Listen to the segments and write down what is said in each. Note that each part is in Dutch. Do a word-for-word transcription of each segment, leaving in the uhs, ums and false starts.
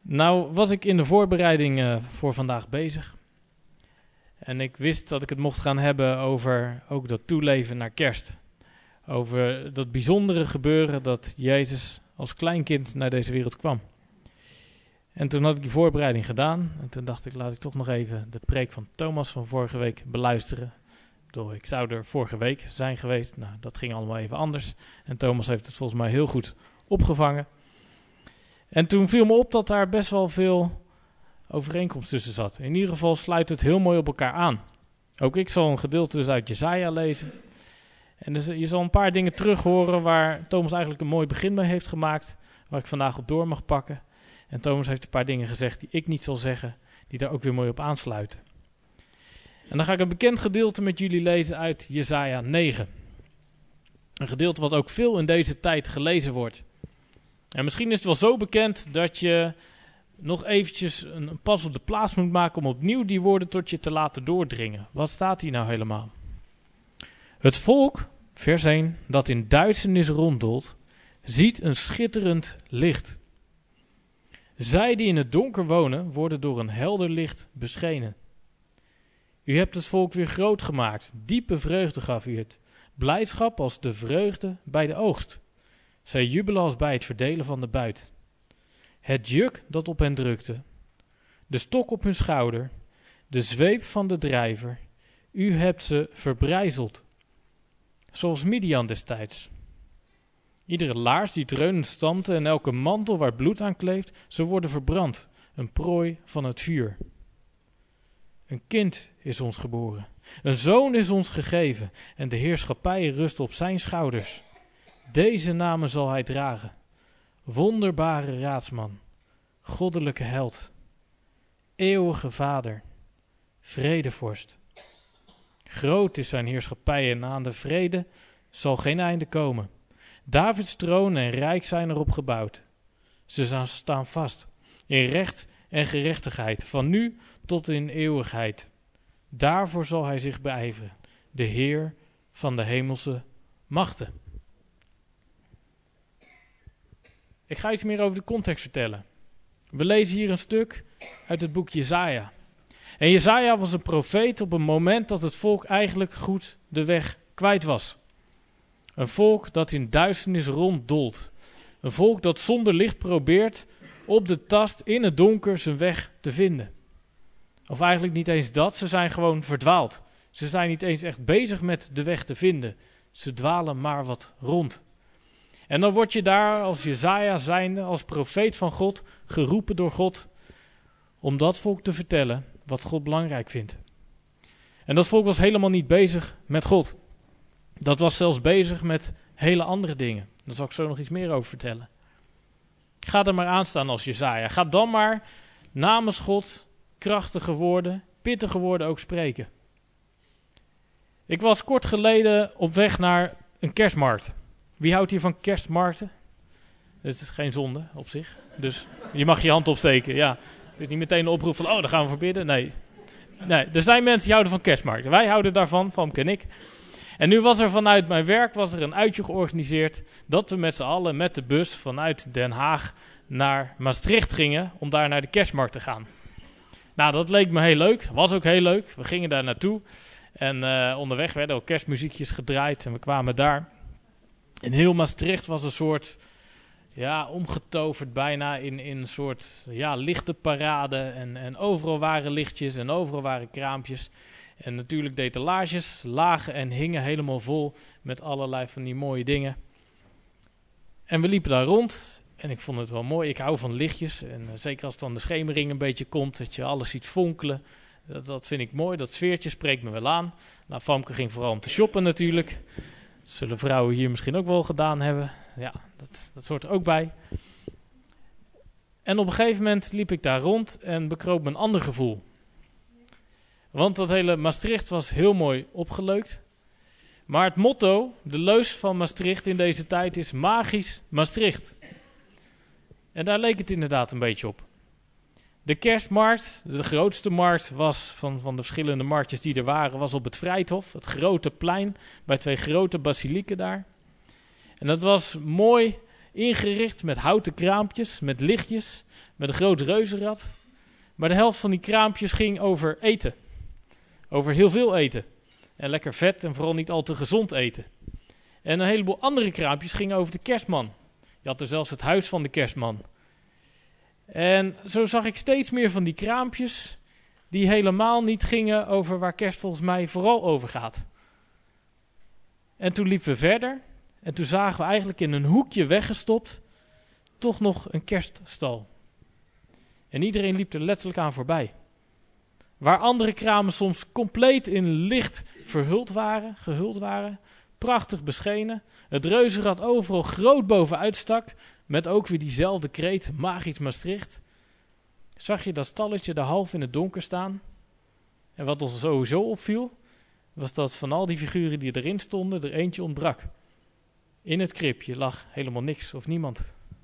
Nou was ik in de voorbereiding uh, voor vandaag bezig. En ik wist dat ik het mocht gaan hebben over ook dat toeleven naar kerst. Over dat bijzondere gebeuren dat Jezus als kleinkind naar deze wereld kwam. En toen had ik die voorbereiding gedaan. En toen dacht ik, laat ik toch nog even de preek van Thomas van vorige week beluisteren. Ik bedoel, ik zou er vorige week zijn geweest. Nou, dat ging allemaal even anders. En Thomas heeft het volgens mij heel goed opgevangen. En toen viel me op dat daar best wel veel overeenkomst tussen zat. In ieder geval sluit het heel mooi op elkaar aan. Ook ik zal een gedeelte dus uit Jesaja lezen. En dus je zal een paar dingen terug horen waar Thomas eigenlijk een mooi begin mee heeft gemaakt. Waar ik vandaag op door mag pakken. En Thomas heeft een paar dingen gezegd die ik niet zal zeggen. Die daar ook weer mooi op aansluiten. En dan ga ik een bekend gedeelte met jullie lezen uit Jesaja negen. Een gedeelte wat ook veel in deze tijd gelezen wordt. En misschien is het wel zo bekend dat je nog eventjes een pas op de plaats moet maken om opnieuw die woorden tot je te laten doordringen. Wat staat hier nou helemaal? Het volk, vers één, dat in duisternis ronddolt, ziet een schitterend licht. Zij die in het donker wonen, worden door een helder licht beschenen. U hebt het volk weer groot gemaakt, diepe vreugde gaf u het. Blijdschap als de vreugde bij de oogst. Zij jubelen als bij het verdelen van de buit. Het juk dat op hen drukte, de stok op hun schouder, de zweep van de drijver, u hebt ze verbrijzeld. Zoals Midian destijds. Iedere laars die dreunend stampte en elke mantel waar bloed aan kleeft, ze worden verbrand, een prooi van het vuur. Een kind is ons geboren, een zoon is ons gegeven en de heerschappij rust op zijn schouders. Deze namen zal hij dragen, wonderbare raadsman, goddelijke held, eeuwige vader, vredevorst. Groot is zijn heerschappij en aan de vrede zal geen einde komen. Davids troon en rijk zijn erop gebouwd. Ze staan vast in recht en gerechtigheid, van nu tot in eeuwigheid. Daarvoor zal hij zich beijveren, de Heer van de hemelse machten. Ik ga iets meer over de context vertellen. We lezen hier een stuk uit het boek Jesaja. En Jesaja was een profeet op een moment dat het volk eigenlijk goed de weg kwijt was. Een volk dat in duisternis ronddolt. Een volk dat zonder licht probeert op de tast in het donker zijn weg te vinden. Of eigenlijk niet eens dat, ze zijn gewoon verdwaald. Ze zijn niet eens echt bezig met de weg te vinden. Ze dwalen maar wat rond. En dan word je daar als Jesaja zijnde, als profeet van God, geroepen door God om dat volk te vertellen wat God belangrijk vindt. En dat volk was helemaal niet bezig met God. Dat was zelfs bezig met hele andere dingen. Daar zal ik zo nog iets meer over vertellen. Ga er maar aan staan als Jesaja. Ga dan maar namens God krachtige woorden, pittige woorden ook spreken. Ik was kort geleden op weg naar een kerstmarkt. Wie houdt hier van kerstmarkten? Dat is geen zonde op zich. Dus je mag je hand opsteken. Ja. Dus niet meteen een oproep van, oh, daar gaan we voor bidden. Nee. nee, er zijn mensen die houden van kerstmarkten. Wij houden daarvan, Famke en ik. En nu was er vanuit mijn werk was er een uitje georganiseerd dat we met z'n allen met de bus vanuit Den Haag naar Maastricht gingen om daar naar de kerstmarkt te gaan. Nou, dat leek me heel leuk. Was ook heel leuk. We gingen daar naartoe. En uh, onderweg werden ook kerstmuziekjes gedraaid en we kwamen daar. En heel Maastricht was een soort, ja, omgetoverd bijna in, in een soort, ja, lichtenparade. En, en overal waren lichtjes en overal waren kraampjes. En natuurlijk de etalages lagen en hingen helemaal vol met allerlei van die mooie dingen. En we liepen daar rond en ik vond het wel mooi. Ik hou van lichtjes en uh, zeker als dan de schemering een beetje komt, dat je alles ziet fonkelen. Dat, dat vind ik mooi, dat sfeertje spreekt me wel aan. Nou, Famke ging vooral om te shoppen natuurlijk. Dat zullen vrouwen hier misschien ook wel gedaan hebben. Ja, dat, dat hoort er ook bij. En op een gegeven moment liep ik daar rond en bekroop me een ander gevoel. Want dat hele Maastricht was heel mooi opgeleukt. Maar het motto, de leus van Maastricht in deze tijd is magisch Maastricht. En daar leek het inderdaad een beetje op. De kerstmarkt, de grootste markt was van, van de verschillende marktjes die er waren, was op het Vrijthof. Het grote plein bij twee grote basilieken daar. En dat was mooi ingericht met houten kraampjes, met lichtjes, met een groot reuzenrad. Maar de helft van die kraampjes ging over eten. Over heel veel eten. En lekker vet en vooral niet al te gezond eten. En een heleboel andere kraampjes gingen over de kerstman. Je had er zelfs het huis van de kerstman. En zo zag ik steeds meer van die kraampjes die helemaal niet gingen over waar kerst volgens mij vooral over gaat. En toen liepen we verder en toen zagen we eigenlijk in een hoekje weggestopt toch nog een kerststal. En iedereen liep er letterlijk aan voorbij. Waar andere kramen soms compleet in licht verhuld waren, gehuld waren, prachtig beschenen, het reuzenrad overal groot bovenuit stak, met ook weer diezelfde kreet, Magisch Maastricht, zag je dat stalletje daar half in het donker staan. En wat ons sowieso opviel, was dat van al die figuren die erin stonden, er eentje ontbrak. In het kribje lag helemaal niks of niemand.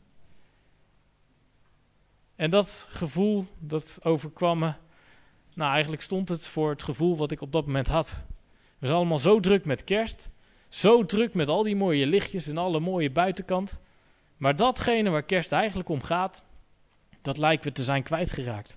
En dat gevoel, dat overkwam me, nou eigenlijk stond het voor het gevoel wat ik op dat moment had. We zijn allemaal zo druk met kerst, zo druk met al die mooie lichtjes en alle mooie buitenkant. Maar datgene waar kerst eigenlijk om gaat, dat lijken we te zijn kwijtgeraakt.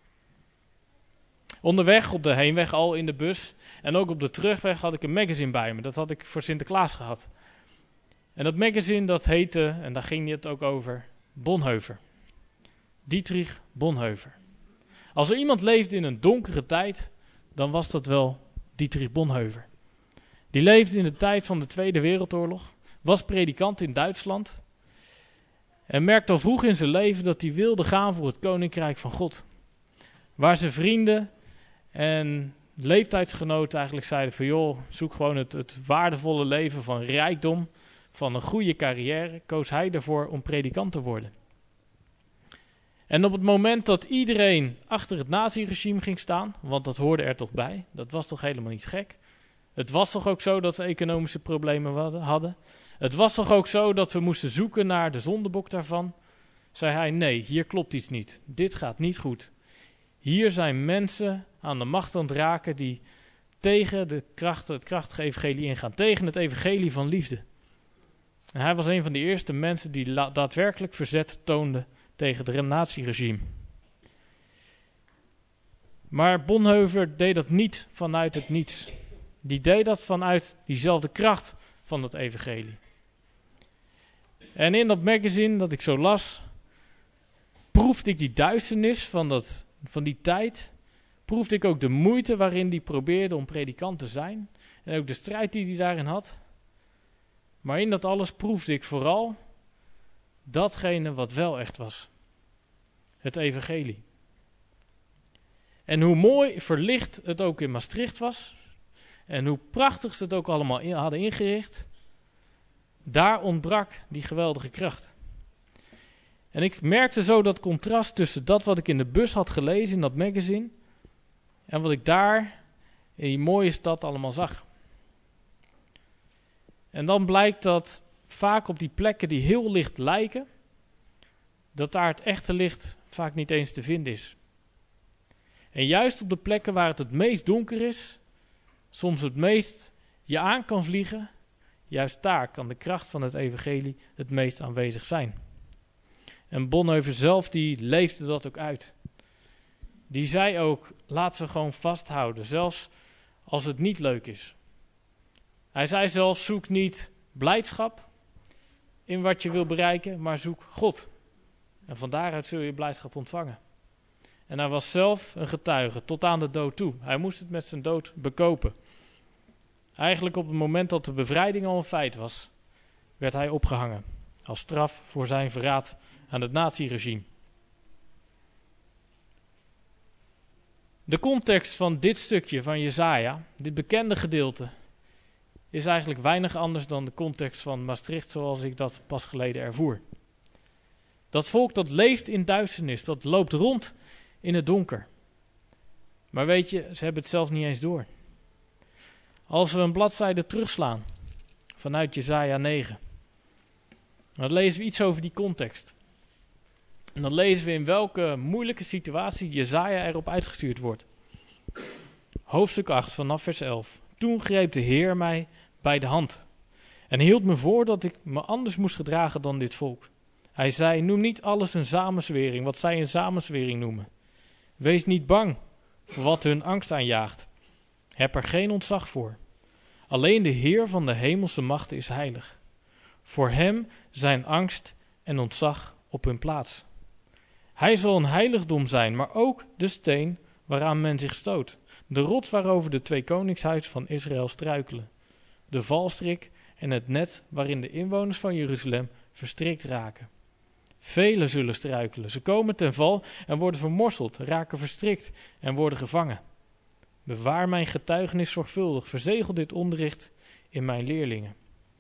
Onderweg, op de heenweg al in de bus en ook op de terugweg had ik een magazine bij me. Dat had ik voor Sinterklaas gehad. En dat magazine dat heette, en daar ging het ook over, Bonhoeffer. Dietrich Bonhoeffer. Als er iemand leefde in een donkere tijd, dan was dat wel Dietrich Bonhoeffer. Die leefde in de tijd van de Tweede Wereldoorlog, was predikant in Duitsland en merkte al vroeg in zijn leven dat hij wilde gaan voor het Koninkrijk van God. Waar zijn vrienden en leeftijdsgenoten eigenlijk zeiden van joh, zoek gewoon het, het waardevolle leven van rijkdom, van een goede carrière, koos hij ervoor om predikant te worden. En op het moment dat iedereen achter het nazi-regime ging staan, want dat hoorde er toch bij, dat was toch helemaal niet gek. Het was toch ook zo dat we economische problemen hadden. Het was toch ook zo dat we moesten zoeken naar de zondebok daarvan. Zei hij, nee, hier klopt iets niet. Dit gaat niet goed. Hier zijn mensen aan de macht aan het raken die tegen de kracht, het krachtige evangelie ingaan. Tegen het evangelie van liefde. En hij was een van de eerste mensen die la- daadwerkelijk verzet toonde tegen het nazi-regime. Maar Bonhoeffer deed dat niet vanuit het niets. Die deed dat vanuit diezelfde kracht van het evangelie. En in dat magazine dat ik zo las, proefde ik die duisternis van, dat, van die tijd. Proefde ik ook de moeite waarin hij probeerde om predikant te zijn. En ook de strijd die hij daarin had. Maar in dat alles proefde ik vooral datgene wat wel echt was. Het evangelie. En hoe mooi verlicht het ook in Maastricht was. En hoe prachtig ze het ook allemaal in, hadden ingericht. Daar ontbrak die geweldige kracht. En ik merkte zo dat contrast tussen dat wat ik in de bus had gelezen in dat magazine. En wat ik daar in die mooie stad allemaal zag. En dan blijkt dat vaak op die plekken die heel licht lijken, dat daar het echte licht vaak niet eens te vinden is. En juist op de plekken waar het het meest donker is, soms het meest je aan kan vliegen, juist daar kan de kracht van het evangelie het meest aanwezig zijn. En Bonhoeffer zelf, die leefde dat ook uit. Die zei ook, laten we gewoon vasthouden, zelfs als het niet leuk is. Hij zei zelfs, zoek niet blijdschap in wat je wil bereiken, maar zoek God. En van daaruit zul je blijdschap ontvangen. En hij was zelf een getuige, tot aan de dood toe. Hij moest het met zijn dood bekopen. Eigenlijk op het moment dat de bevrijding al een feit was, werd hij opgehangen. Als straf voor zijn verraad aan het nazi-regime. De context van dit stukje van Jesaja, dit bekende gedeelte, is eigenlijk weinig anders dan de context van Maastricht zoals ik dat pas geleden ervoer. Dat volk dat leeft in duisternis, dat loopt rond in het donker. Maar weet je, ze hebben het zelf niet eens door. Als we een bladzijde terugslaan vanuit Jesaja negen, dan lezen we iets over die context. En dan lezen we in welke moeilijke situatie Jesaja erop uitgestuurd wordt. Hoofdstuk acht vanaf vers elf. Toen greep de Heer mij bij de hand en hield me voor dat ik me anders moest gedragen dan dit volk. Hij zei, noem niet alles een samenzwering, wat zij een samenzwering noemen. Wees niet bang voor wat hun angst aanjaagt. Heb er geen ontzag voor. Alleen de Heer van de hemelse machten is heilig. Voor hem zijn angst en ontzag op hun plaats. Hij zal een heiligdom zijn, maar ook de steen waaraan men zich stoot. De rots waarover de twee koningshuizen van Israël struikelen. De valstrik en het net waarin de inwoners van Jeruzalem verstrikt raken. Velen zullen struikelen. Ze komen ten val en worden vermorseld, raken verstrikt en worden gevangen. Bewaar mijn getuigenis zorgvuldig. Verzegel dit onderricht in mijn leerlingen.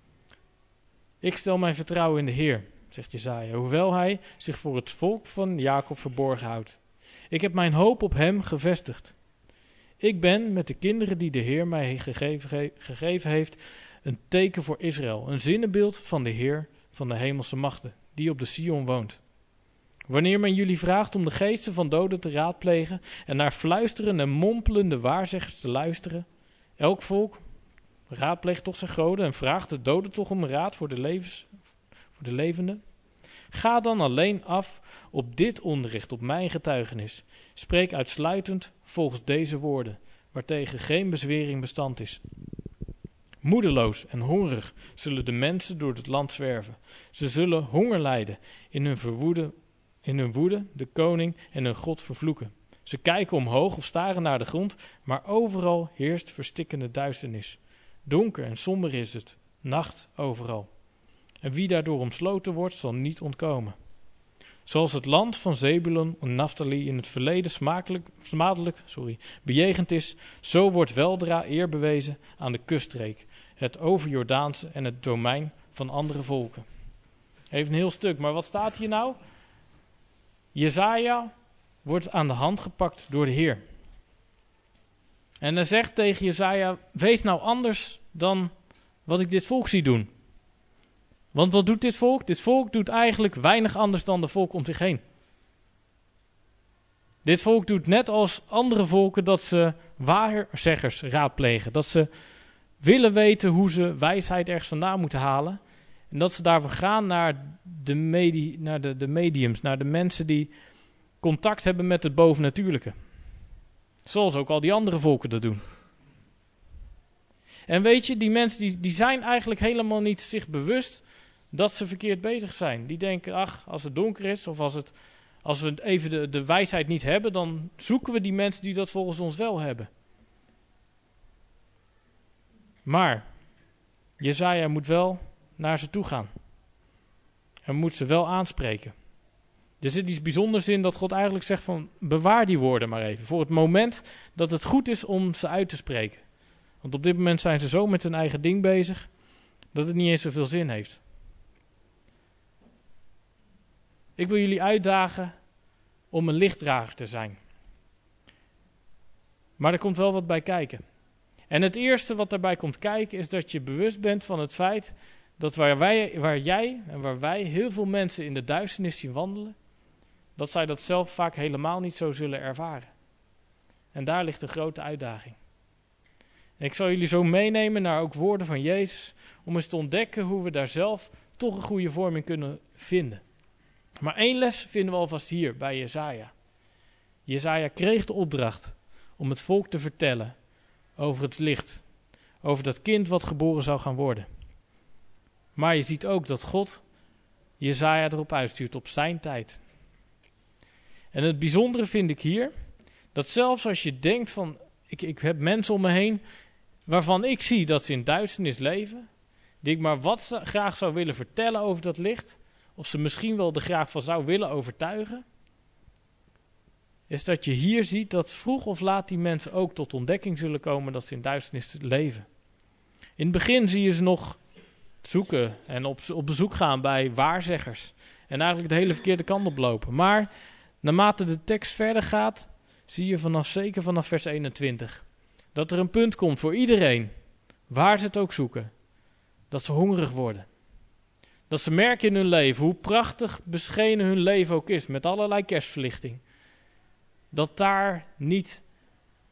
Ik stel mijn vertrouwen in de Heer, zegt Jesaja, hoewel hij zich voor het volk van Jacob verborgen houdt. Ik heb mijn hoop op hem gevestigd. Ik ben met de kinderen die de Heer mij gegeven, ge- gegeven heeft een teken voor Israël, een zinnebeeld van de Heer van de hemelse machten, die op de Sion woont. Wanneer men jullie vraagt om de geesten van doden te raadplegen en naar fluisterende en mompelende waarzeggers te luisteren, elk volk raadpleegt toch zijn goden en vraagt de doden toch om raad voor de, levens, voor de levenden. Ga dan alleen af op dit onderricht, op mijn getuigenis. Spreek uitsluitend volgens deze woorden, waartegen geen bezwering bestand is. Moedeloos en hongerig zullen de mensen door het land zwerven. Ze zullen honger lijden, in hun, verwoede, in hun woede de koning en hun God vervloeken. Ze kijken omhoog of staren naar de grond, maar overal heerst verstikkende duisternis. Donker en somber is het, nacht overal. En wie daardoor omsloten wordt, zal niet ontkomen. Zoals het land van Zebulon en Naphtali in het verleden smakelijk, smadelijk sorry, bejegend is, zo wordt weldra eer bewezen aan de kuststreek, het overjordaanse en het domein van andere volken. Even een heel stuk, maar wat staat hier nou? Jesaja wordt aan de hand gepakt door de Heer. En hij zegt tegen Jesaja, wees nou anders dan wat ik dit volk zie doen. Want wat doet dit volk? Dit volk doet eigenlijk weinig anders dan de volk om zich heen. Dit volk doet net als andere volken dat ze waarzeggers raadplegen. Dat ze willen weten hoe ze wijsheid ergens vandaan moeten halen. En dat ze daarvoor gaan naar de, medi- naar de, de mediums, naar de mensen die contact hebben met het bovennatuurlijke. Zoals ook al die andere volken dat doen. En weet je, die mensen die, die zijn eigenlijk helemaal niet zich bewust dat ze verkeerd bezig zijn. Die denken, ach, als het donker is of als, het, als we even de, de wijsheid niet hebben, dan zoeken we die mensen die dat volgens ons wel hebben. Maar Jesaja moet wel naar ze toe gaan. En moet ze wel aanspreken. Er zit iets bijzonders in dat God eigenlijk zegt van, bewaar die woorden maar even. Voor het moment dat het goed is om ze uit te spreken. Want op dit moment zijn ze zo met hun eigen ding bezig, dat het niet eens zoveel zin heeft. Ik wil jullie uitdagen om een lichtdrager te zijn. Maar er komt wel wat bij kijken. En het eerste wat daarbij komt kijken is dat je bewust bent van het feit dat waar, wij, waar jij en waar wij heel veel mensen in de duisternis zien wandelen, dat zij dat zelf vaak helemaal niet zo zullen ervaren. En daar ligt de grote uitdaging. En ik zal jullie zo meenemen naar ook woorden van Jezus, om eens te ontdekken hoe we daar zelf toch een goede vorm in kunnen vinden. Maar één les vinden we alvast hier bij Jesaja. Jesaja kreeg de opdracht om het volk te vertellen over het licht, over dat kind wat geboren zou gaan worden. Maar je ziet ook dat God Jesaja erop uitstuurt op zijn tijd. En het bijzondere vind ik hier, dat zelfs als je denkt van, ik, ik heb mensen om me heen waarvan ik zie dat ze in duisternis leven, die ik maar wat ze graag zou willen vertellen over dat licht, of ze misschien wel er graag van zou willen overtuigen, is dat je hier ziet dat vroeg of laat die mensen ook tot ontdekking zullen komen dat ze in duisternis leven. In het begin zie je ze nog zoeken en op, op bezoek gaan bij waarzeggers en eigenlijk de hele verkeerde kant op lopen. Maar naarmate de tekst verder gaat, zie je vanaf, zeker vanaf vers eenentwintig, dat er een punt komt voor iedereen, waar ze het ook zoeken, dat ze hongerig worden. Dat ze merken in hun leven, hoe prachtig beschenen hun leven ook is, met allerlei kerstverlichting. Dat daar niet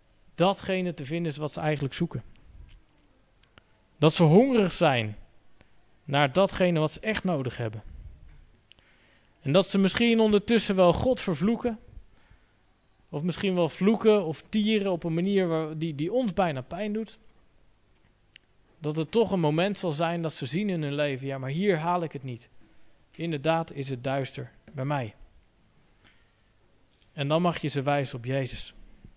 datgene te vinden is wat ze eigenlijk zoeken. Dat ze hongerig zijn naar datgene wat ze echt nodig hebben. En dat ze misschien ondertussen wel God vervloeken, of misschien wel vloeken of tieren op een manier waar, die, die ons bijna pijn doet. Dat het toch een moment zal zijn dat ze zien in hun leven, ja, maar hier haal ik het niet. Inderdaad is het duister bij mij. En dan mag je ze wijzen op Jezus.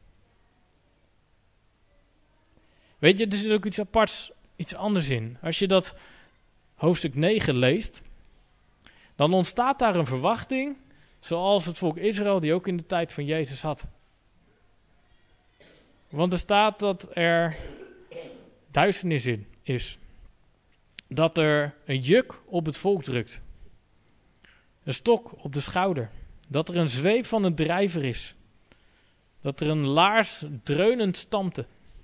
Weet je, er zit ook iets aparts, iets anders in. Als je dat hoofdstuk negen leest, dan ontstaat daar een verwachting, zoals het volk Israël die ook in de tijd van Jezus had. Want er staat dat er duisternis in is. Dat er een juk op het volk drukt. Een stok op de schouder. Dat er een zweep van een drijver is. Dat er een laars dreunend stampte.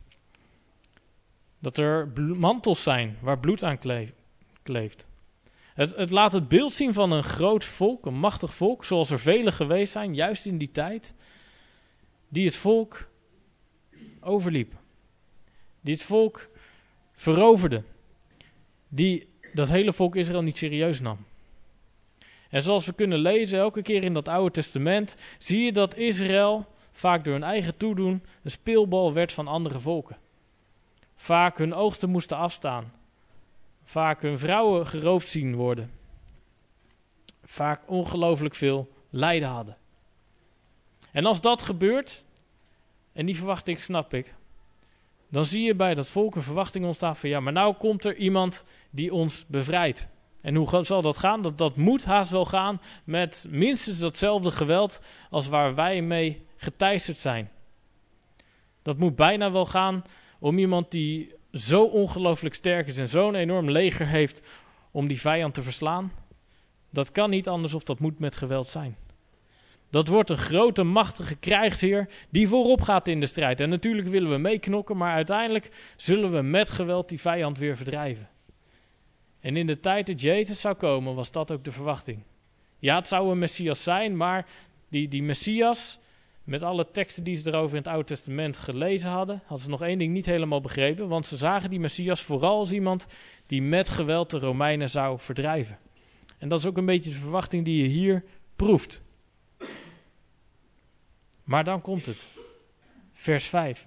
Dat er mantels zijn waar bloed aan kleeft. Het, het laat het beeld zien van een groot volk, een machtig volk, zoals er vele geweest zijn, juist in die tijd, die het volk overliep. Die het volk veroverde. Die dat hele volk Israël niet serieus nam. En zoals we kunnen lezen, elke keer in dat Oude Testament, zie je dat Israël vaak door hun eigen toedoen een speelbal werd van andere volken. Vaak hun oogsten moesten afstaan. Vaak hun vrouwen geroofd zien worden. Vaak ongelooflijk veel lijden hadden. En als dat gebeurt, en die verwachting snap ik, dan zie je bij dat volk een verwachting ontstaan van ja, maar nou komt er iemand die ons bevrijdt. En hoe zal dat gaan? Dat, dat moet haast wel gaan met minstens datzelfde geweld als waar wij mee geteisterd zijn. Dat moet bijna wel gaan om iemand die zo ongelooflijk sterk is en zo'n enorm leger heeft om die vijand te verslaan. Dat kan niet anders of dat moet met geweld zijn. Dat wordt een grote, machtige krijgsheer die voorop gaat in de strijd. En natuurlijk willen we meeknokken, maar uiteindelijk zullen we met geweld die vijand weer verdrijven. En in de tijd dat Jezus zou komen, was dat ook de verwachting. Ja, het zou een Messias zijn, maar die, die Messias, met alle teksten die ze erover in het Oude Testament gelezen hadden, hadden ze nog één ding niet helemaal begrepen, want ze zagen die Messias vooral als iemand die met geweld de Romeinen zou verdrijven. En dat is ook een beetje de verwachting die je hier proeft. Maar dan komt het. Vers vijf.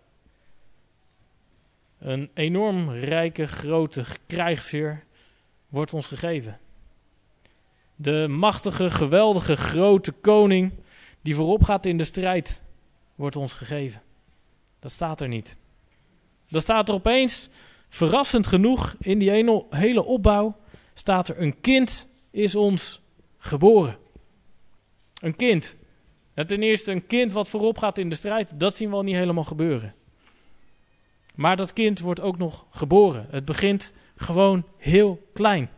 Een enorm rijke, grote krijgsheer wordt ons gegeven. De machtige, geweldige, grote koning die voorop gaat in de strijd wordt ons gegeven. Dat staat er niet. Dat staat er opeens, verrassend genoeg, in die ene, hele opbouw, staat er een kind is ons geboren. Een kind. Ten eerste een kind wat voorop gaat in de strijd, dat zien we al niet helemaal gebeuren. Maar dat kind wordt ook nog geboren. Het begint gewoon heel klein.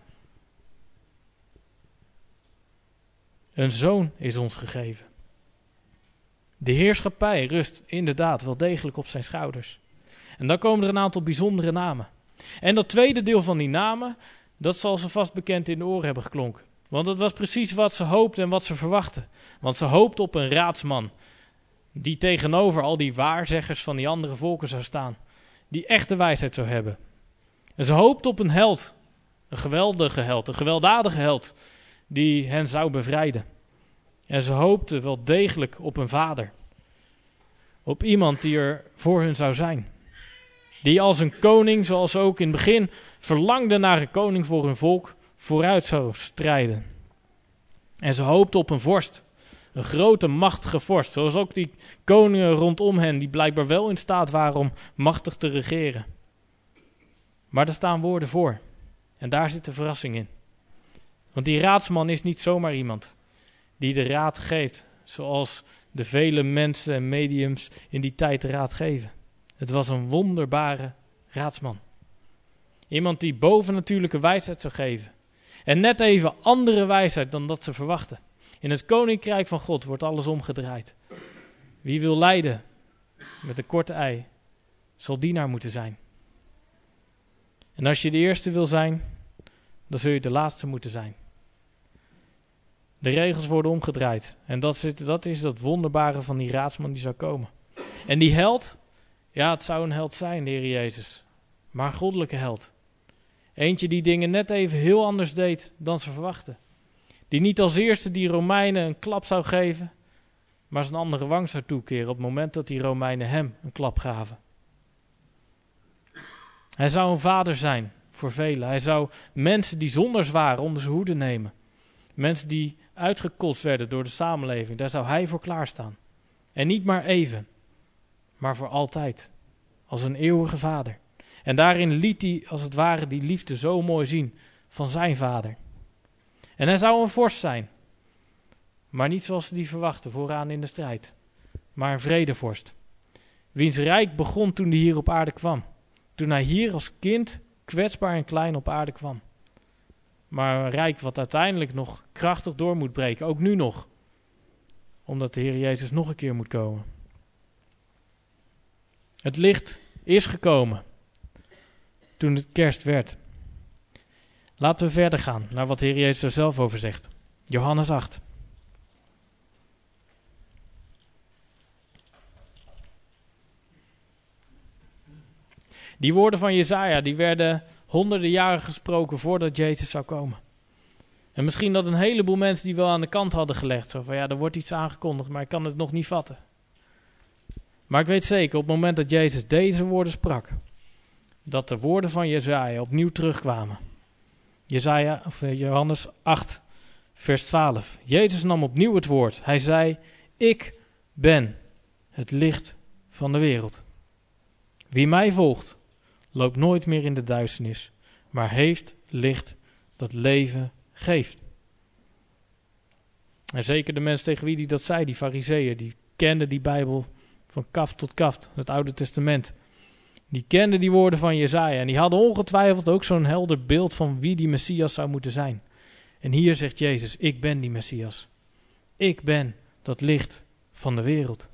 Een zoon is ons gegeven. De heerschappij rust inderdaad wel degelijk op zijn schouders. En dan komen er een aantal bijzondere namen. En dat tweede deel van die namen, dat zal ze vast bekend in de oren hebben geklonken. Want dat was precies wat ze hoopten en wat ze verwachten. Want ze hoopten op een raadsman. Die tegenover al die waarzeggers van die andere volken zou staan. Die echte wijsheid zou hebben. En ze hoopten op een held. Een geweldige held. Een gewelddadige held. Die hen zou bevrijden. En ze hoopten wel degelijk op een vader. Op iemand die er voor hun zou zijn. Die als een koning, zoals ze ook in het begin verlangden naar een koning voor hun volk, vooruit zou strijden. En ze hoopten op een vorst. Een grote, machtige vorst. Zoals ook die koningen rondom hen, die blijkbaar wel in staat waren om machtig te regeren. Maar er staan woorden voor. En daar zit de verrassing in. Want die raadsman is niet zomaar iemand die de raad geeft, zoals de vele mensen en mediums in die tijd de raad geven. Het was een wonderbare raadsman. Iemand die bovennatuurlijke wijsheid zou geven. En net even andere wijsheid dan dat ze verwachten. In het koninkrijk van God wordt alles omgedraaid. Wie wil lijden met een korte ei, zal dienaar moeten zijn. En als je de eerste wil zijn, dan zul je de laatste moeten zijn. De regels worden omgedraaid. En dat is, dat is dat wonderbare van die raadsman die zou komen. En die held, ja, het zou een held zijn, de Heer Jezus. Maar een goddelijke held. Eentje die dingen net even heel anders deed dan ze verwachten. Die niet als eerste die Romeinen een klap zou geven, maar zijn andere wang zou toekeren op het moment dat die Romeinen hem een klap gaven. Hij zou een vader zijn voor velen. Hij zou mensen die zondaars waren onder zijn hoede nemen. Mensen die uitgekotst werden door de samenleving, daar zou hij voor klaarstaan. En niet maar even, maar voor altijd. Als een eeuwige vader. En daarin liet hij als het ware die liefde zo mooi zien van zijn vader. En hij zou een vorst zijn. Maar niet zoals ze die verwachten vooraan in de strijd. Maar een vredevorst. Wiens rijk begon toen hij hier op aarde kwam. Toen hij hier als kind kwetsbaar en klein op aarde kwam. Maar een rijk wat uiteindelijk nog krachtig door moet breken. Ook nu nog. Omdat de Heer Jezus nog een keer moet komen. Het licht is gekomen. Toen het kerst werd. Laten we verder gaan naar wat de Heer Jezus er zelf over zegt. Johannes acht. Die woorden van Jesaja, die werden honderden jaren gesproken voordat Jezus zou komen. En misschien dat een heleboel mensen die wel aan de kant hadden gelegd. Zo van ja, er wordt iets aangekondigd, maar ik kan het nog niet vatten. Maar ik weet zeker, op het moment dat Jezus deze woorden sprak, dat de woorden van Jesaja opnieuw terugkwamen. Jesaja, of Johannes acht, vers twaalf. Jezus nam opnieuw het woord. Hij zei, ik ben het licht van de wereld. Wie mij volgt, loopt nooit meer in de duisternis, maar heeft licht dat leven geeft. En zeker de mensen tegen wie die dat zei, die fariseeën, die kenden die Bijbel van kaft tot kaft, het Oude Testament. Die kenden die woorden van Jesaja en die hadden ongetwijfeld ook zo'n helder beeld van wie die Messias zou moeten zijn. En hier zegt Jezus, ik ben die Messias. Ik ben dat licht van de wereld.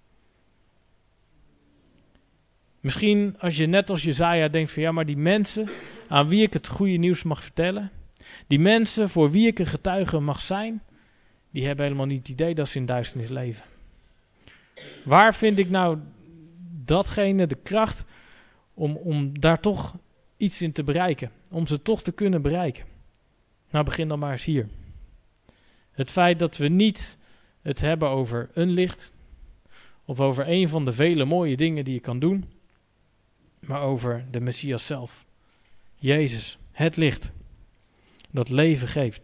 Misschien als je net als Jesaja denkt van ja, maar die mensen aan wie ik het goede nieuws mag vertellen, die mensen voor wie ik een getuige mag zijn, die hebben helemaal niet het idee dat ze in duisternis leven. Waar vind ik nou datgene, de kracht, om, om daar toch iets in te bereiken? Om ze toch te kunnen bereiken? Nou, begin dan maar eens hier. Het feit dat we niet het hebben over een licht, of over een van de vele mooie dingen die je kan doen, maar over de Messias zelf. Jezus, het licht, dat leven geeft.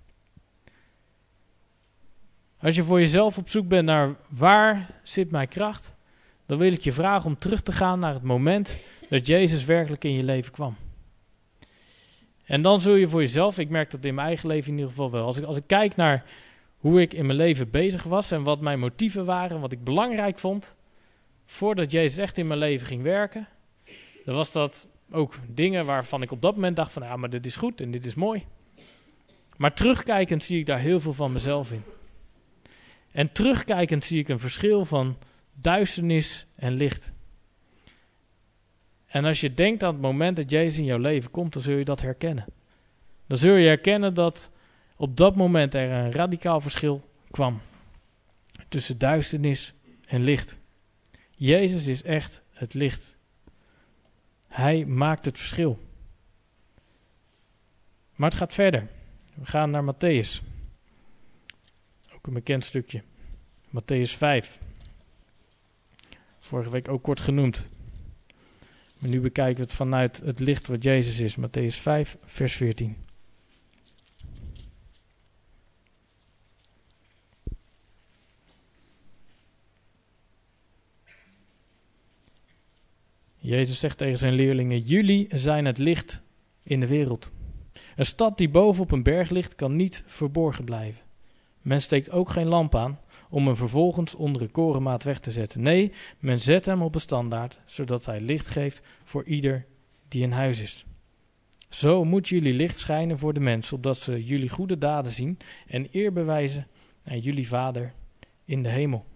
Als je voor jezelf op zoek bent naar waar zit mijn kracht, dan wil ik je vragen om terug te gaan naar het moment dat Jezus werkelijk in je leven kwam. En dan zul je voor jezelf, ik merk dat in mijn eigen leven in ieder geval wel, als ik, als ik kijk naar hoe ik in mijn leven bezig was en wat mijn motieven waren, wat ik belangrijk vond, voordat Jezus echt in mijn leven ging werken, dan was dat ook dingen waarvan ik op dat moment dacht van, ja, maar dit is goed en dit is mooi. Maar terugkijkend zie ik daar heel veel van mezelf in. En terugkijkend zie ik een verschil van duisternis en licht. En als je denkt aan het moment dat Jezus in jouw leven komt, dan zul je dat herkennen. Dan zul je herkennen dat op dat moment er een radicaal verschil kwam tussen duisternis en licht. Jezus is echt het licht. Hij maakt het verschil. Maar het gaat verder. We gaan naar Matthäus. Ook een bekend stukje. Matthäus vijf. Vorige week ook kort genoemd. Maar nu bekijken we het vanuit het licht wat Jezus is. Matthäus vijf, vers veertien. Jezus zegt tegen zijn leerlingen, jullie zijn het licht in de wereld. Een stad die boven op een berg ligt, kan niet verborgen blijven. Men steekt ook geen lamp aan om hem vervolgens onder een korenmaat weg te zetten. Nee, men zet hem op een standaard, zodat hij licht geeft voor ieder die in huis is. Zo moet jullie licht schijnen voor de mensen, opdat ze jullie goede daden zien en eer bewijzen aan jullie Vader in de hemel.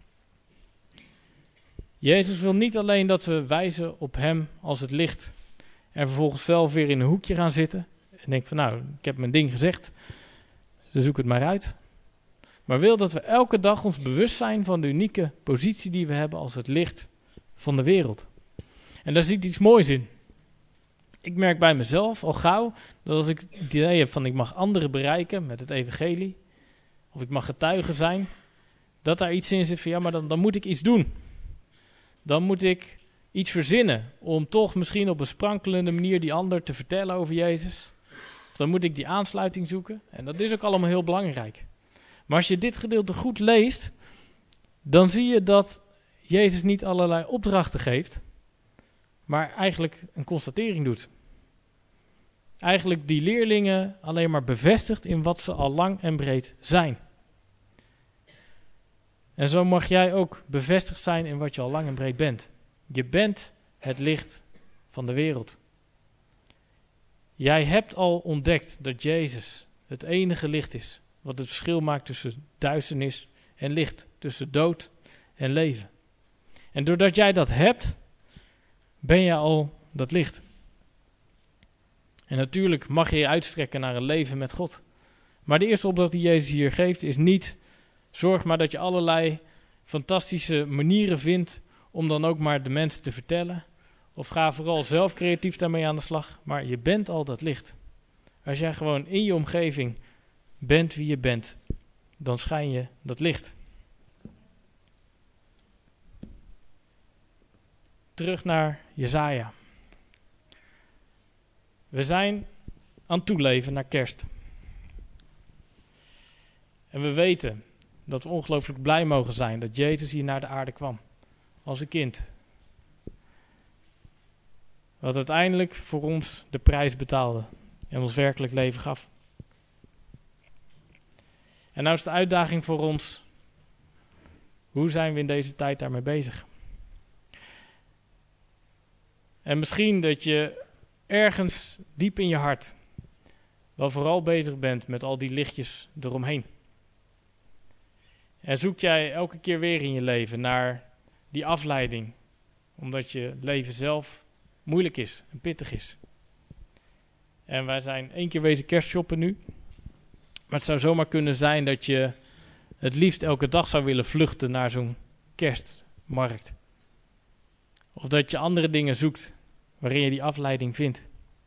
Jezus wil niet alleen dat we wijzen op hem als het licht en vervolgens zelf weer in een hoekje gaan zitten en denken van nou, ik heb mijn ding gezegd, dus zoek het maar uit. Maar wil dat we elke dag ons bewust zijn van de unieke positie die we hebben als het licht van de wereld. En daar zit iets moois in. Ik merk bij mezelf al gauw dat als ik het idee heb van ik mag anderen bereiken met het evangelie, of ik mag getuige zijn, dat daar iets in zit van ja, maar dan, dan moet ik iets doen. Dan moet ik iets verzinnen om toch misschien op een sprankelende manier die ander te vertellen over Jezus. Of dan moet ik die aansluiting zoeken. En dat is ook allemaal heel belangrijk. Maar als je dit gedeelte goed leest, dan zie je dat Jezus niet allerlei opdrachten geeft, maar eigenlijk een constatering doet. Eigenlijk die leerlingen alleen maar bevestigt in wat ze al lang en breed zijn. En zo mag jij ook bevestigd zijn in wat je al lang en breed bent. Je bent het licht van de wereld. Jij hebt al ontdekt dat Jezus het enige licht is, wat het verschil maakt tussen duisternis en licht, tussen dood en leven. En doordat jij dat hebt, ben je al dat licht. En natuurlijk mag je je uitstrekken naar een leven met God. Maar de eerste opdracht die Jezus hier geeft is niet, zorg maar dat je allerlei fantastische manieren vindt om dan ook maar de mensen te vertellen. Of ga vooral zelf creatief daarmee aan de slag. Maar je bent al dat licht. Als jij gewoon in je omgeving bent wie je bent, dan schijn je dat licht. Terug naar Jesaja. We zijn aan het toeleven naar kerst. En we weten dat we ongelooflijk blij mogen zijn dat Jezus hier naar de aarde kwam. Als een kind. Wat uiteindelijk voor ons de prijs betaalde. En ons werkelijk leven gaf. En nou is de uitdaging voor ons. Hoe zijn we in deze tijd daarmee bezig? En misschien dat je ergens diep in je hart wel vooral bezig bent met al die lichtjes eromheen. En zoek jij elke keer weer in je leven naar die afleiding, omdat je leven zelf moeilijk is en pittig is. En wij zijn één keer wezen kerstshoppen nu, maar het zou zomaar kunnen zijn dat je het liefst elke dag zou willen vluchten naar zo'n kerstmarkt. Of dat je andere dingen zoekt waarin je die afleiding vindt.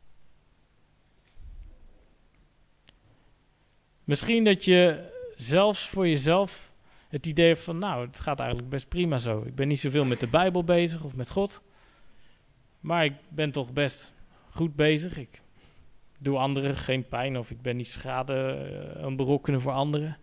Misschien dat je zelfs voor jezelf het idee hebt van, nou, het gaat eigenlijk best prima zo. Ik ben niet zoveel met de Bijbel bezig of met God. Maar ik ben toch best goed bezig. Ik doe anderen geen pijn of ik ben niet schade uh, aan berokkenen voor anderen.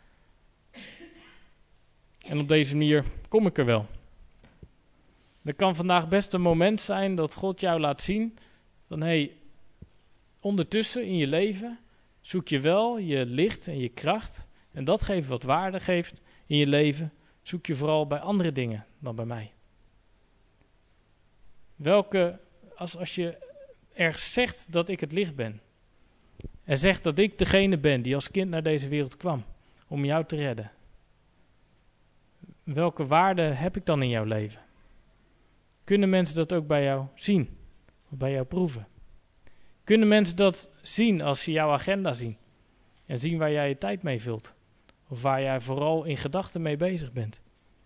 En op deze manier kom ik er wel. Er kan vandaag best een moment zijn dat God jou laat zien van, hé, hey, ondertussen in je leven zoek je wel je licht en je kracht. En datgene wat waarde geeft in je leven, zoek je vooral bij andere dingen dan bij mij. Welke, als, als je ergens zegt dat ik het licht ben. En zegt dat ik degene ben die als kind naar deze wereld kwam om jou te redden. Welke waarde heb ik dan in jouw leven? Kunnen mensen dat ook bij jou zien? Of bij jou proeven? Kunnen mensen dat zien als ze jouw agenda zien? En zien waar jij je tijd mee vult? Of waar jij vooral in gedachten mee bezig bent?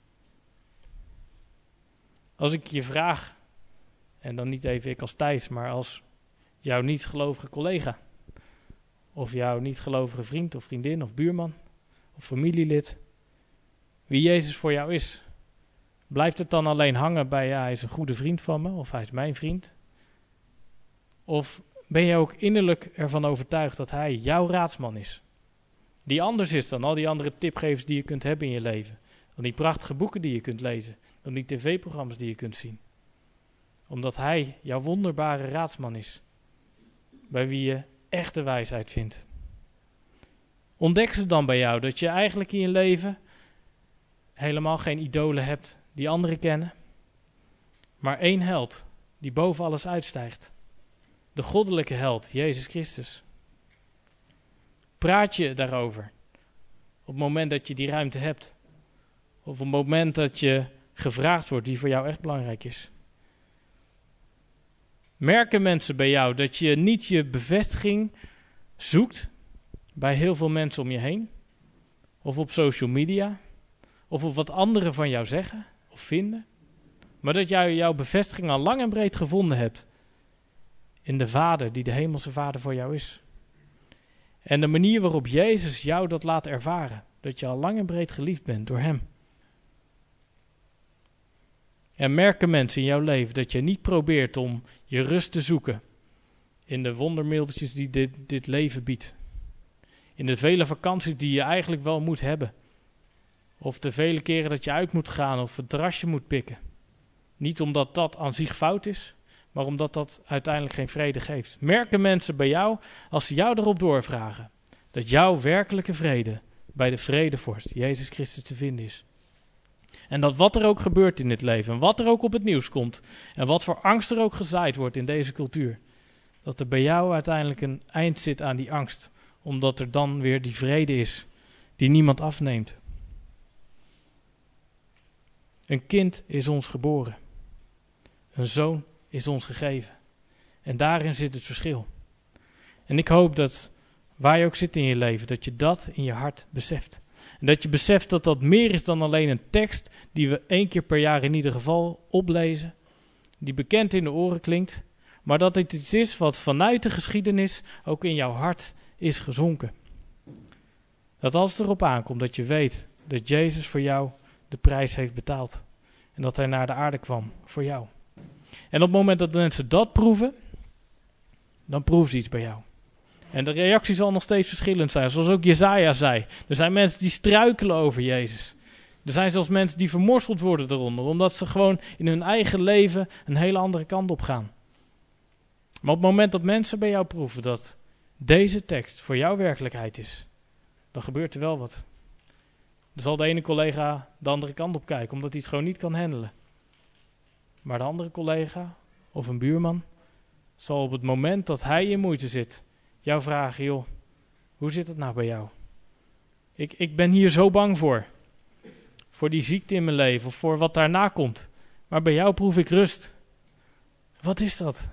Als ik je vraag, en dan niet even ik als Thijs, maar als jouw niet-gelovige collega. Of jouw niet-gelovige vriend of vriendin of buurman of familielid. Wie Jezus voor jou is. Blijft het dan alleen hangen bij, ja, hij is een goede vriend van me, of hij is mijn vriend? Of ben je ook innerlijk ervan overtuigd dat hij jouw raadsman is? Die anders is dan al die andere tipgevers die je kunt hebben in je leven. Dan die prachtige boeken die je kunt lezen. Dan die tv-programma's die je kunt zien. Omdat hij jouw wonderbare raadsman is. Bij wie je echte wijsheid vindt. Ontdek ze dan bij jou dat je eigenlijk in je leven helemaal geen idolen hebt die anderen kennen. Maar één held die boven alles uitstijgt. De goddelijke held, Jezus Christus. Praat je daarover op het moment dat je die ruimte hebt. Of op het moment dat je gevraagd wordt die voor jou echt belangrijk is. Merken mensen bij jou dat je niet je bevestiging zoekt bij heel veel mensen om je heen? Of op social media? Of op wat anderen van jou zeggen of vinden? Maar dat jij jouw bevestiging al lang en breed gevonden hebt in de Vader die de hemelse Vader voor jou is. En de manier waarop Jezus jou dat laat ervaren. Dat je al lang en breed geliefd bent door hem. En merken mensen in jouw leven dat je niet probeert om je rust te zoeken in de wondermiddeltjes die dit, dit leven biedt. In de vele vakanties die je eigenlijk wel moet hebben. Of de vele keren dat je uit moet gaan of het terrasje moet pikken. Niet omdat dat aan zich fout is, maar omdat dat uiteindelijk geen vrede geeft. Merken mensen bij jou, als ze jou erop doorvragen, dat jouw werkelijke vrede bij de vredevorst, Jezus Christus, te vinden is. En dat wat er ook gebeurt in dit leven, en wat er ook op het nieuws komt, en wat voor angst er ook gezaaid wordt in deze cultuur, dat er bij jou uiteindelijk een eind zit aan die angst, omdat er dan weer die vrede is, die niemand afneemt. Een kind is ons geboren. Een zoon is ons gegeven. En daarin zit het verschil. En ik hoop dat, waar je ook zit in je leven, dat je dat in je hart beseft. En dat je beseft dat dat meer is dan alleen een tekst die we één keer per jaar in ieder geval oplezen, die bekend in de oren klinkt, maar dat het iets is wat vanuit de geschiedenis ook in jouw hart is gezonken. Dat als het erop aankomt dat je weet dat Jezus voor jou de prijs heeft betaald. En dat hij naar de aarde kwam voor jou. En op het moment dat de mensen dat proeven, dan proeven ze iets bij jou. En de reactie zal nog steeds verschillend zijn. Zoals ook Jesaja zei. Er zijn mensen die struikelen over Jezus. Er zijn zelfs mensen die vermorseld worden eronder. Omdat ze gewoon in hun eigen leven een hele andere kant op gaan. Maar op het moment dat mensen bij jou proeven dat deze tekst voor jouw werkelijkheid is, dan gebeurt er wel wat. Dan zal de ene collega de andere kant op kijken, omdat hij het gewoon niet kan handelen. Maar de andere collega of een buurman zal op het moment dat hij in moeite zit, jou vragen, joh, hoe zit het nou bij jou? Ik, ik ben hier zo bang voor. Voor die ziekte in mijn leven of voor wat daarna komt. Maar bij jou proef ik rust. Wat is dat?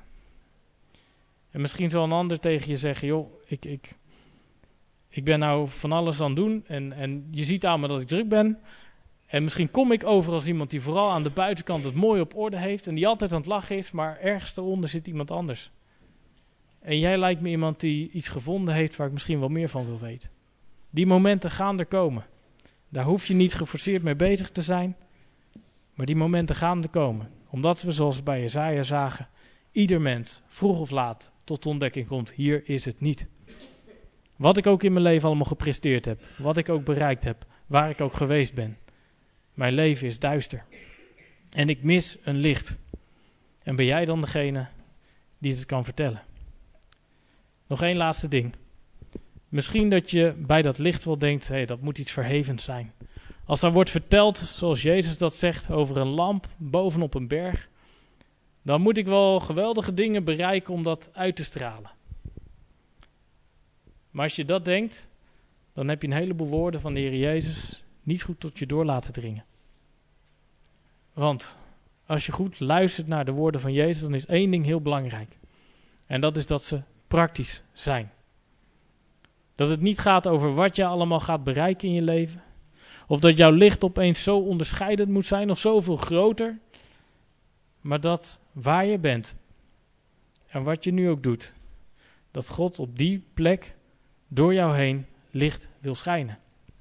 En misschien zal een ander tegen je zeggen, joh, ik, ik, ik ben nou van alles aan het doen en, en je ziet aan me dat ik druk ben. En misschien kom ik over als iemand die vooral aan de buitenkant het mooi op orde heeft en die altijd aan het lachen is, maar ergens eronder zit iemand anders. En jij lijkt me iemand die iets gevonden heeft waar ik misschien wel meer van wil weten. Die momenten gaan er komen. Daar hoef je niet geforceerd mee bezig te zijn, maar die momenten gaan er komen. Omdat we, zoals we bij Jesaja zagen, ieder mens, vroeg of laat, tot de ontdekking komt, hier is het niet. Wat ik ook in mijn leven allemaal gepresteerd heb, wat ik ook bereikt heb, waar ik ook geweest ben. Mijn leven is duister. En ik mis een licht. En ben jij dan degene die het kan vertellen? Nog één laatste ding. Misschien dat je bij dat licht wel denkt, hé, hey, dat moet iets verhevens zijn. Als er wordt verteld, zoals Jezus dat zegt, over een lamp bovenop een berg, dan moet ik wel geweldige dingen bereiken om dat uit te stralen. Maar als je dat denkt, dan heb je een heleboel woorden van de Heer Jezus niet goed tot je door laten dringen. Want als je goed luistert naar de woorden van Jezus, dan is één ding heel belangrijk. En dat is dat ze praktisch zijn. Dat het niet gaat over wat je allemaal gaat bereiken in je leven. Of dat jouw licht opeens zo onderscheidend moet zijn of zoveel groter. Maar dat waar je bent en wat je nu ook doet, dat God op die plek door jou heen licht wil schijnen.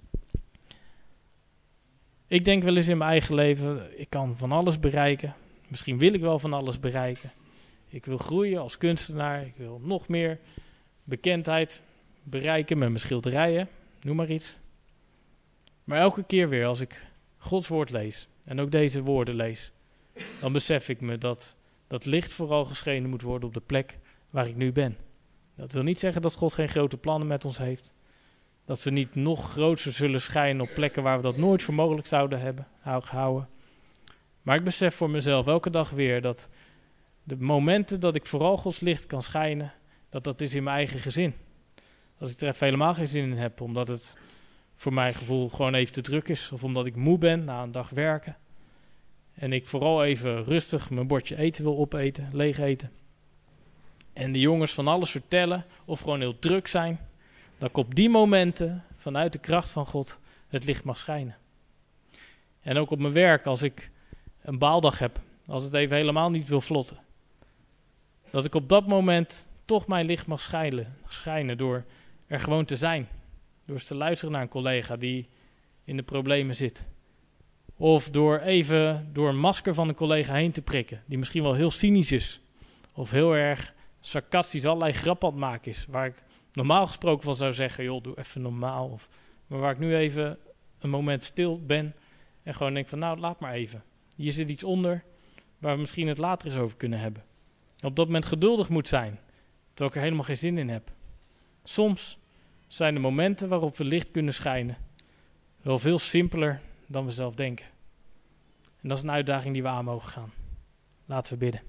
Ik denk wel eens in mijn eigen leven, ik kan van alles bereiken. Misschien wil ik wel van alles bereiken. Ik wil groeien als kunstenaar, ik wil nog meer bekendheid bereiken met mijn schilderijen, noem maar iets. Maar elke keer weer als ik Gods woord lees en ook deze woorden lees, dan besef ik me dat dat licht vooral geschenen moet worden op de plek waar ik nu ben. Dat wil niet zeggen dat God geen grote plannen met ons heeft. Dat we niet nog groter zullen schijnen op plekken waar we dat nooit voor mogelijk zouden hebben gehouden. Maar ik besef voor mezelf elke dag weer dat de momenten dat ik vooral Gods licht kan schijnen, dat dat is in mijn eigen gezin. Als ik er even helemaal geen zin in heb, omdat het voor mijn gevoel gewoon even te druk is. Of omdat ik moe ben na een dag werken. En ik vooral even rustig mijn bordje eten wil opeten, leeg eten. En de jongens van alles vertellen of gewoon heel druk zijn. Dat ik op die momenten vanuit de kracht van God het licht mag schijnen. En ook op mijn werk als ik een baaldag heb. Als het even helemaal niet wil vlotten. Dat ik op dat moment toch mijn licht mag schijnen, schijnen door er gewoon te zijn. Door eens te luisteren naar een collega die in de problemen zit. Of door even door een masker van een collega heen te prikken, die misschien wel heel cynisch is. Of heel erg sarcastisch allerlei grappen aan het maken is. Waar ik normaal gesproken van zou zeggen, joh, doe even normaal. Of, maar waar ik nu even een moment stil ben en gewoon denk van, nou, laat maar even. Hier zit iets onder waar we misschien het later eens over kunnen hebben. Op dat moment geduldig moet zijn, terwijl ik er helemaal geen zin in heb. Soms zijn de momenten waarop we licht kunnen schijnen wel veel simpeler dan we zelf denken. En dat is een uitdaging die we aan mogen gaan. Laten we bidden.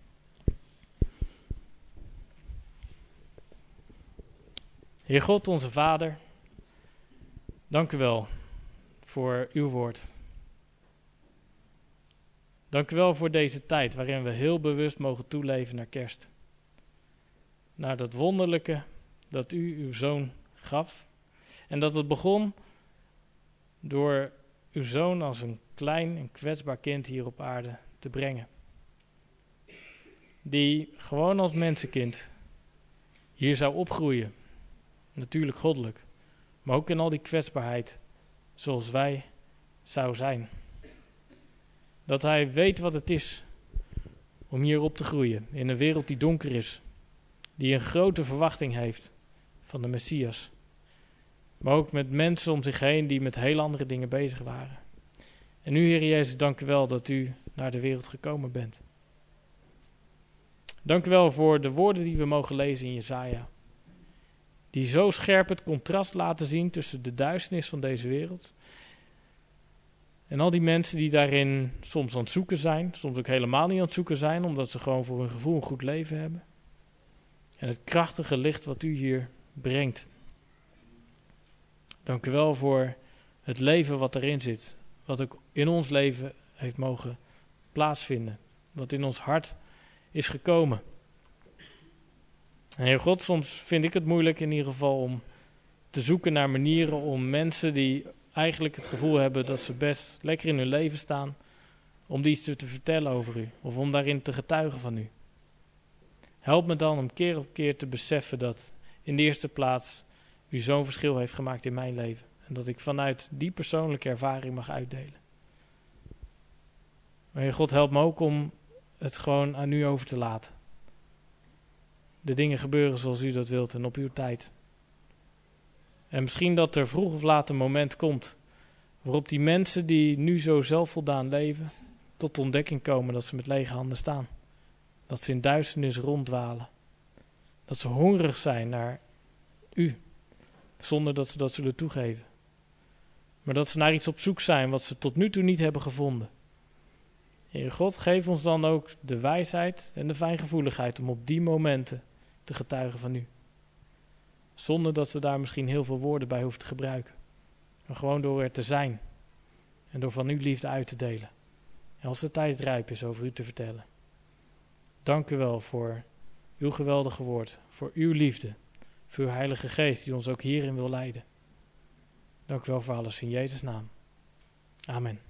Heer God, onze Vader, dank u wel voor uw woord. Dank u wel voor deze tijd waarin we heel bewust mogen toeleven naar kerst. Naar dat wonderlijke dat u uw zoon gaf. En dat het begon door uw zoon als een klein en kwetsbaar kind hier op aarde te brengen. Die gewoon als mensenkind hier zou opgroeien. Natuurlijk goddelijk, maar ook in al die kwetsbaarheid zoals wij zou zijn. Dat hij weet wat het is om hier op te groeien in een wereld die donker is. Die een grote verwachting heeft van de Messias. Maar ook met mensen om zich heen die met heel andere dingen bezig waren. En nu, Heer Jezus, dank u wel dat u naar de wereld gekomen bent. Dank u wel voor de woorden die we mogen lezen in Jesaja. Die zo scherp het contrast laten zien tussen de duisternis van deze wereld. En al die mensen die daarin soms aan het zoeken zijn. Soms ook helemaal niet aan het zoeken zijn, omdat ze gewoon voor hun gevoel een goed leven hebben. En het krachtige licht wat u hier brengt. Dank u wel voor het leven wat erin zit. Wat ook in ons leven heeft mogen plaatsvinden. Wat in ons hart is gekomen. En Heer God, soms vind ik het moeilijk in ieder geval om te zoeken naar manieren om mensen die eigenlijk het gevoel hebben dat ze best lekker in hun leven staan, om die iets te, te vertellen over u. Of om daarin te getuigen van u. Help me dan om keer op keer te beseffen dat in de eerste plaats u zo'n verschil heeft gemaakt in mijn leven. En dat ik vanuit die persoonlijke ervaring mag uitdelen. Maar Heer God, help me ook om het gewoon aan u over te laten. De dingen gebeuren zoals u dat wilt en op uw tijd. En misschien dat er vroeg of laat een moment komt waarop die mensen die nu zo zelfvoldaan leven, tot de ontdekking komen dat ze met lege handen staan. Dat ze in duisternis ronddwalen. Dat ze hongerig zijn naar u, zonder dat ze dat zullen toegeven. Maar dat ze naar iets op zoek zijn wat ze tot nu toe niet hebben gevonden. Heer God, geef ons dan ook de wijsheid en de fijngevoeligheid om op die momenten te getuigen van u. Zonder dat we daar misschien heel veel woorden bij hoeven te gebruiken. Maar gewoon door er te zijn. En door van uw liefde uit te delen. En als de tijd rijp is over u te vertellen. Dank u wel voor uw geweldige woord. Voor uw liefde. Voor uw Heilige Geest die ons ook hierin wil leiden. Dank u wel voor alles in Jezus' naam. Amen.